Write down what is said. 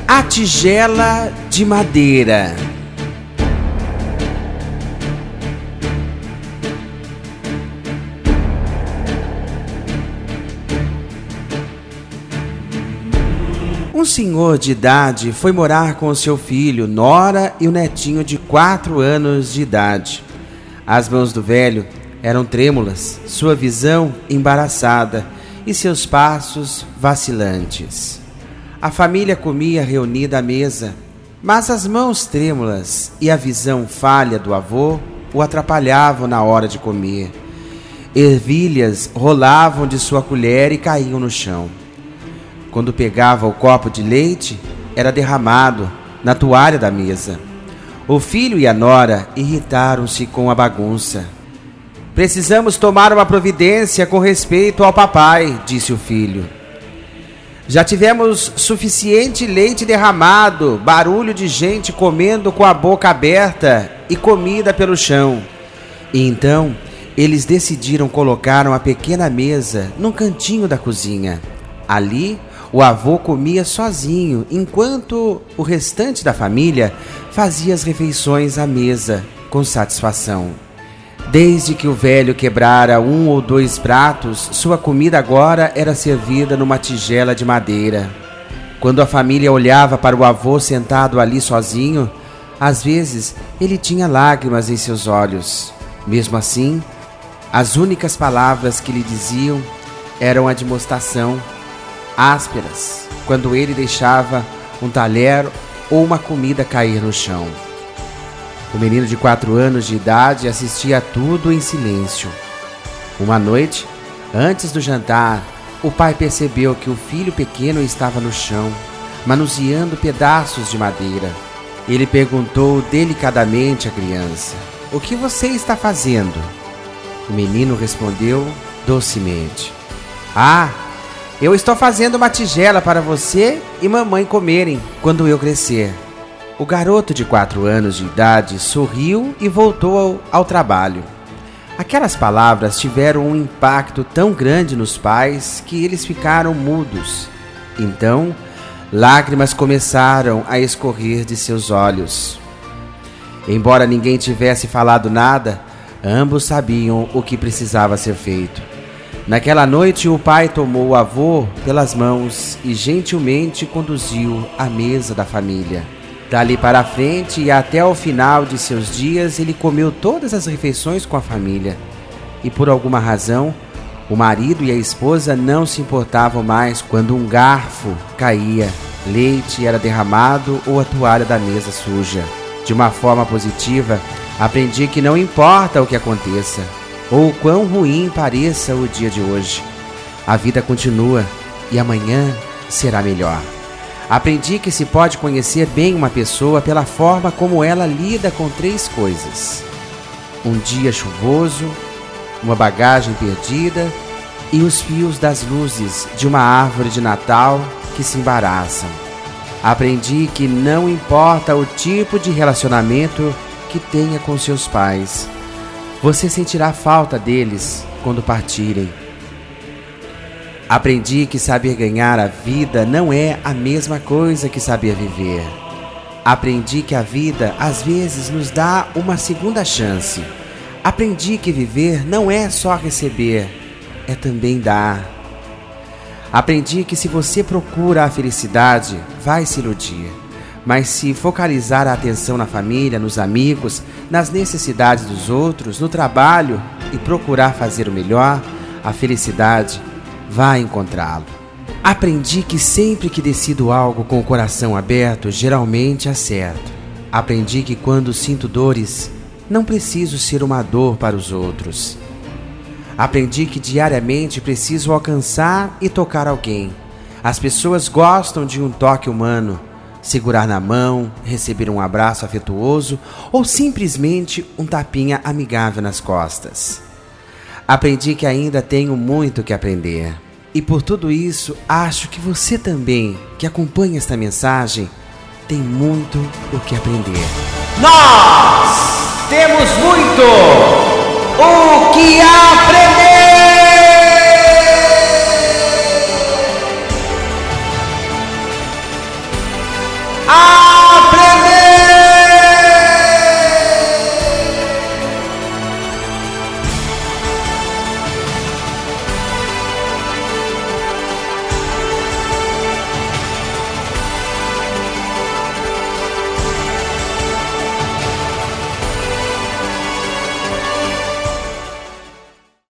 A tigela de madeira. Um senhor de idade foi morar com o seu filho, nora e o netinho de 4 anos de idade. As mãos do velho eram trêmulas, sua visão embaraçada e seus passos vacilantes. A família comia reunida à mesa, mas as mãos trêmulas e a visão falha do avô o atrapalhavam na hora de comer. Ervilhas rolavam de sua colher e caíam no chão. Quando pegava o copo de leite, era derramado na toalha da mesa. O filho e a nora irritaram-se com a bagunça. Precisamos tomar uma providência com respeito ao papai, disse o filho. Já tivemos suficiente leite derramado, barulho de gente comendo com a boca aberta e comida pelo chão. E então, eles decidiram colocar uma pequena mesa num cantinho da cozinha. Ali, o avô comia sozinho, enquanto o restante da família fazia as refeições à mesa com satisfação. Desde que o velho quebrara 1 ou 2 pratos, sua comida agora era servida numa tigela de madeira. Quando a família olhava para o avô sentado ali sozinho, às vezes ele tinha lágrimas em seus olhos. Mesmo assim, as únicas palavras que lhe diziam eram admoestação, ásperas, quando ele deixava um talher ou uma comida cair no chão. O menino de 4 anos de idade assistia a tudo em silêncio. Uma noite, antes do jantar, o pai percebeu que o filho pequeno estava no chão, manuseando pedaços de madeira. Ele perguntou delicadamente à criança: "O que você está fazendo?" O menino respondeu docemente: "Ah, eu estou fazendo uma tigela para você e mamãe comerem quando eu crescer." O garoto de 4 anos de idade sorriu e voltou ao trabalho. Aquelas palavras tiveram um impacto tão grande nos pais que eles ficaram mudos. Então, lágrimas começaram a escorrer de seus olhos. Embora ninguém tivesse falado nada, ambos sabiam o que precisava ser feito. Naquela noite, o pai tomou o avô pelas mãos e gentilmente conduziu à mesa da família. Dali para frente e até o final de seus dias, ele comeu todas as refeições com a família. E por alguma razão, o marido e a esposa não se importavam mais quando um garfo caía, leite era derramado ou a toalha da mesa suja. De uma forma positiva, aprendi que não importa o que aconteça, ou o quão ruim pareça o dia de hoje, a vida continua e amanhã será melhor. Aprendi que se pode conhecer bem uma pessoa pela forma como ela lida com 3 coisas: um dia chuvoso, uma bagagem perdida e os fios das luzes de uma árvore de Natal que se embaraçam. Aprendi que não importa o tipo de relacionamento que tenha com seus pais, você sentirá falta deles quando partirem. Aprendi que saber ganhar a vida não é a mesma coisa que saber viver. Aprendi que a vida às vezes nos dá uma segunda chance. Aprendi que viver não é só receber, é também dar. Aprendi que se você procura a felicidade, vai se iludir. Mas se focalizar a atenção na família, nos amigos, nas necessidades dos outros, no trabalho e procurar fazer o melhor, a felicidade vai encontrá-lo. Aprendi que sempre que decido algo com o coração aberto, geralmente acerto. Aprendi que quando sinto dores, não preciso ser uma dor para os outros. Aprendi que diariamente preciso alcançar e tocar alguém. As pessoas gostam de um toque humano, segurar na mão, receber um abraço afetuoso ou simplesmente um tapinha amigável nas costas. Aprendi que ainda tenho muito que aprender. E por tudo isso, acho que você também, que acompanha esta mensagem, tem muito o que aprender. Nós temos muito o que aprender! Ah!